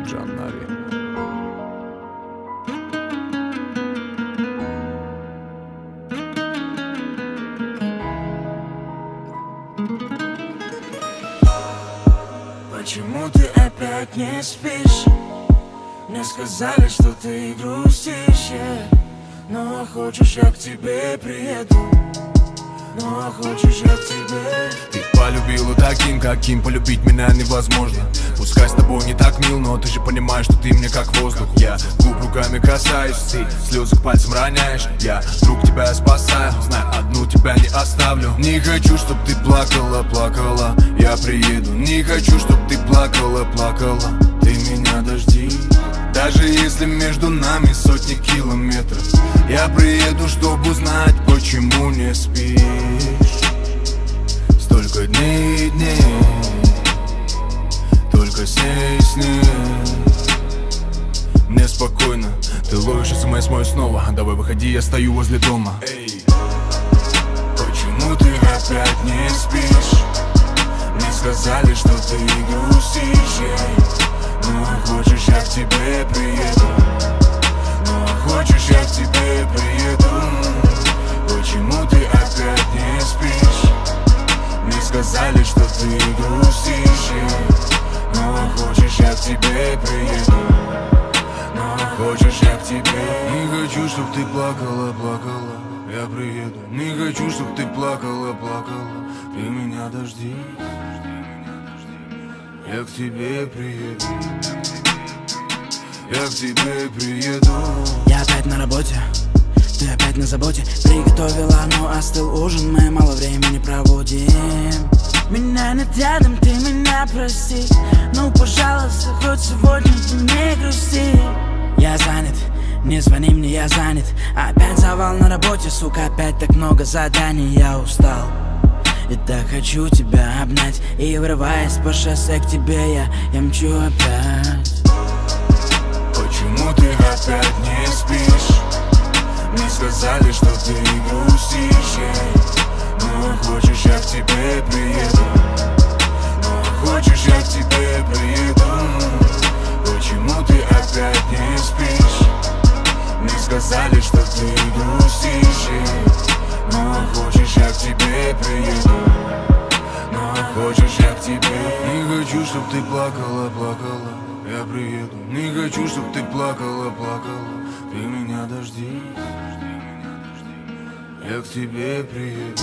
Джаннави. Почему ты опять не спишь? Мне сказали, что ты грустишь, но хочешь, я к тебе приеду. Ну а хочешь, я к тебе. Ты полюбила таким, каким полюбить меня невозможно. Пускай с тобой не так мил, но ты же понимаешь, что ты мне как воздух. Я губ руками касаюсь, ты слезы к пальцам роняешь. Я друг тебя спасаю, знаю, одну тебя не оставлю. Не хочу, чтоб ты плакала, плакала, я приеду. Не хочу, чтоб ты плакала, плакала, ты меня дожди. Даже если между нами сотни километров, я приеду, чтобы узнать, почему не спишь. Столько дней и дней, только с ней. Мне спокойно, ты ловишь смс мой снова. Давай выходи, я стою возле дома. Эй, почему ты опять не спишь? Мне сказали, что ты грустишь, ну а хочешь, я к тебе приеду. Ну а хочешь, я к тебе приеду. Почему ты опять не спишь? Мне сказали, что ты грустишь, ну а хочешь, я к тебе приеду. Ну а хочешь, я к тебе. Не хочу, чтоб ты плакала, плакала, я приеду. Не хочу, чтоб ты плакала, плакала, ты меня дожди. Я к тебе приеду. Я к тебе приеду. Я опять на работе, ты опять на заботе. Приготовила, но остыл ужин, мы мало времени проводим. Меня нет рядом, ты меня прости. Ну, пожалуйста, хоть сегодня ты не грусти. Я занят, не звони мне, я занят. Опять завал на работе, сука, опять так много заданий. Я устал и так хочу тебя обнять. И врываясь по шоссе к тебе, я мчу опять. Почему ты опять не спишь? Мне сказали, что ты грустишь, ну а хочешь, я к тебе приеду. Ну а хочешь, я к тебе приеду. Почему ты опять не спишь? Мне сказали, что ты грустишь, ну а хочешь, я к тебе приеду. Ну а хочешь, я к тебе. Не хочу, чтоб ты плакала, плакала, я приеду. Не хочу, чтоб ты плакала, плакала, ты меня дожди. Я к тебе приеду.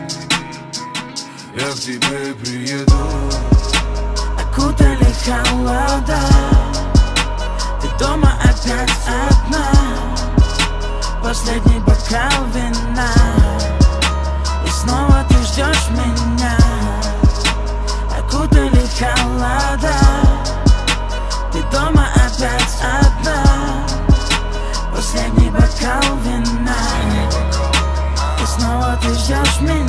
Я к тебе приеду. Окутали холода, ты дома опять одна. Последний бокал вина, и снова ты ждешь меня. Окутали холода, ты дома опять одна. Последний бокал вина, и снова ты ждешь меня.